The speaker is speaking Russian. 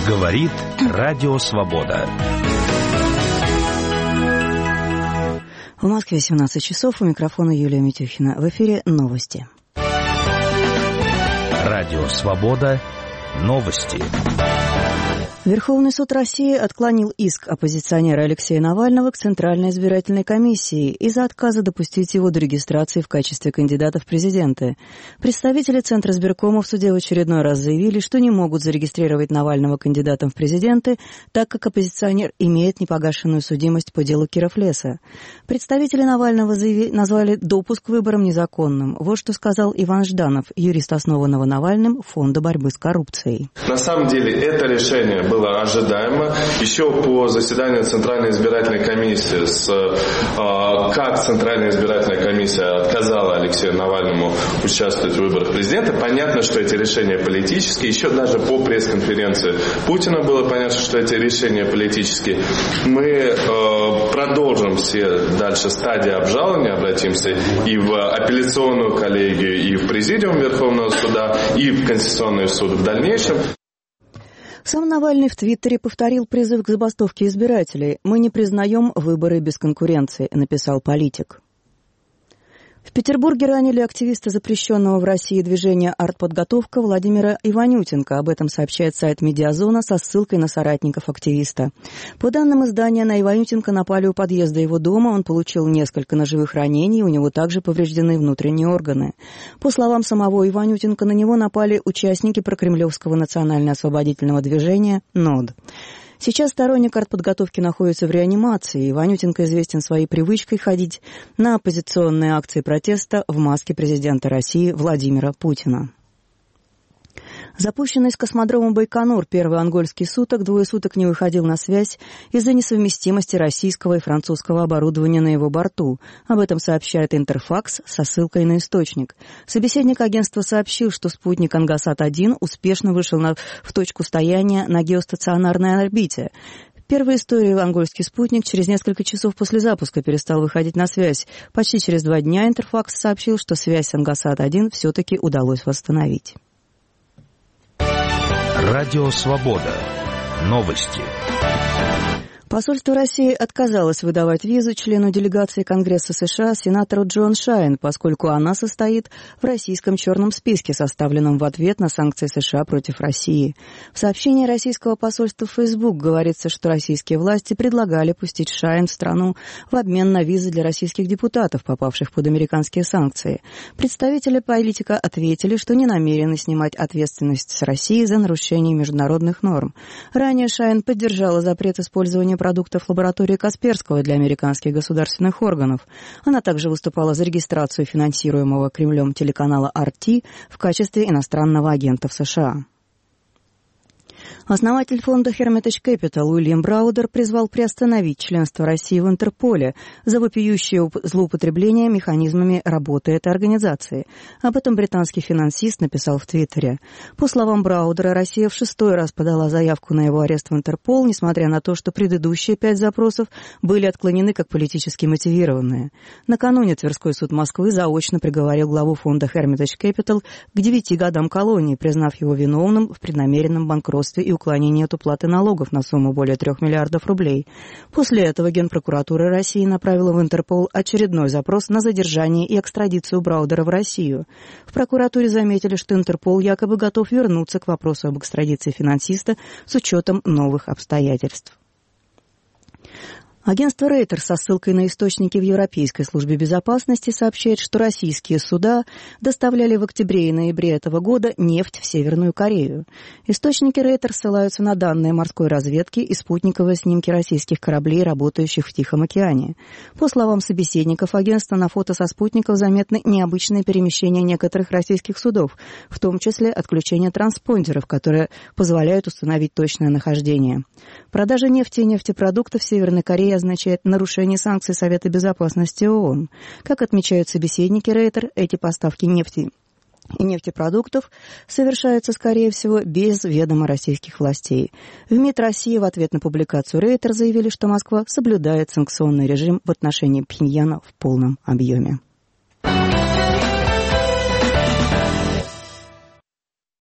Говорит Радио Свобода. В Москве 17 часов. У микрофона Юлия Митюхина. В эфире новости. Радио Свобода. Новости. Верховный суд России отклонил иск оппозиционера Алексея Навального к Центральной избирательной комиссии из-за отказа допустить его до регистрации в качестве кандидата в президенты. Представители Центра избиркома в суде в очередной раз заявили, что не могут зарегистрировать Навального кандидатом в президенты, так как оппозиционер имеет непогашенную судимость по делу Киров-Леса. Представители Навального назвали допуск к выборам незаконным. Вот что сказал Иван Жданов, юрист основанного Навальным Фонда борьбы с коррупцией. На самом деле это решение было ожидаемо. Еще по заседанию Центральной избирательной комиссии, как Центральная избирательная комиссия отказала Алексею Навальному участвовать в выборах президента, понятно, что эти решения политические. Еще даже по пресс-конференции Путина было понятно, что эти решения политические. Мы продолжим все дальше стадии обжалования, обратимся и в апелляционную коллегию, и в президиум Верховного суда, и в Конституционный суд в дальнейшем. Сам Навальный в Твиттере повторил призыв к забастовке избирателей. «Мы не признаем выборы без конкуренции», — написал политик. В Петербурге ранили активиста запрещенного в России движения «Артподготовка» Владимира Иванютенко. Об этом сообщает сайт «Медиазона» со ссылкой на соратников активиста. По данным издания, на Иванютенко напали у подъезда его дома. Он получил несколько ножевых ранений, у него также повреждены внутренние органы. По словам самого Иванютенко, на него напали участники прокремлевского национально-освободительного движения «НОД». Сейчас сторонник артподготовки находится в реанимации. Иванютенко известен своей привычкой ходить на оппозиционные акции протеста в маске президента России Владимира Путина. Запущенный с космодрома Байконур первый ангольский суток 2 суток не выходил на связь из-за несовместимости российского и французского оборудования на его борту. Об этом сообщает Интерфакс со ссылкой на источник. Собеседник агентства сообщил, что спутник Ангасат-1 успешно вышел в точку стояния на геостационарной орбите. Первой историей ангольский спутник через несколько часов после запуска перестал выходить на связь. Почти через 2 дня Интерфакс сообщил, что связь с Ангасат-1 все-таки удалось восстановить. Радио Свобода. Новости. Посольство России отказалось выдавать визу члену делегации Конгресса США сенатору Джоан Шайн, поскольку она состоит в российском черном списке, составленном в ответ на санкции США против России. В сообщении российского посольства в Facebook говорится, что российские власти предлагали пустить Шайн в страну в обмен на визы для российских депутатов, попавших под американские санкции. Представители политика ответили, что не намерены снимать ответственность с России за нарушение международных норм. Ранее Шайн поддержала запрет использования продуктов лаборатории Касперского для американских государственных органов. Она также выступала за регистрацию финансируемого Кремлем телеканала RT в качестве иностранного агента в США. Основатель фонда Hermitage Capital Уильям Браудер призвал приостановить членство России в Интерполе за вопиющее злоупотребление механизмами работы этой организации. Об этом британский финансист написал в Твиттере. По словам Браудера, Россия в 6-й раз подала заявку на его арест в Интерпол, несмотря на то, что предыдущие 5 запросов были отклонены как политически мотивированные. Накануне Тверской суд Москвы заочно приговорил главу фонда Hermitage Capital к 9 годам колонии, признав его виновным в преднамеренном банкротстве и уклонение от уплаты налогов на сумму более 3 миллиардов рублей. После этого Генпрокуратура России направила в Интерпол очередной запрос на задержание и экстрадицию Браудера в Россию. В прокуратуре заметили, что Интерпол якобы готов вернуться к вопросу об экстрадиции финансиста с учетом новых обстоятельств. Агентство Reuters со ссылкой на источники в Европейской службе безопасности сообщает, что российские суда доставляли в октябре и ноябре этого года нефть в Северную Корею. Источники Reuters ссылаются на данные морской разведки и спутниковые снимки российских кораблей, работающих в Тихом океане. По словам собеседников агентства, на фото со спутников заметны необычные перемещения некоторых российских судов, в том числе отключение транспондеров, которые позволяют установить точное нахождение. Продажа нефти и нефтепродуктов в Северной Корее означает нарушение санкций Совета безопасности ООН. Как отмечают собеседники Рейтер, эти поставки нефти и нефтепродуктов совершаются, скорее всего, без ведома российских властей. В МИД России в ответ на публикацию Рейтер заявили, что Москва соблюдает санкционный режим в отношении Пхеньяна в полном объеме.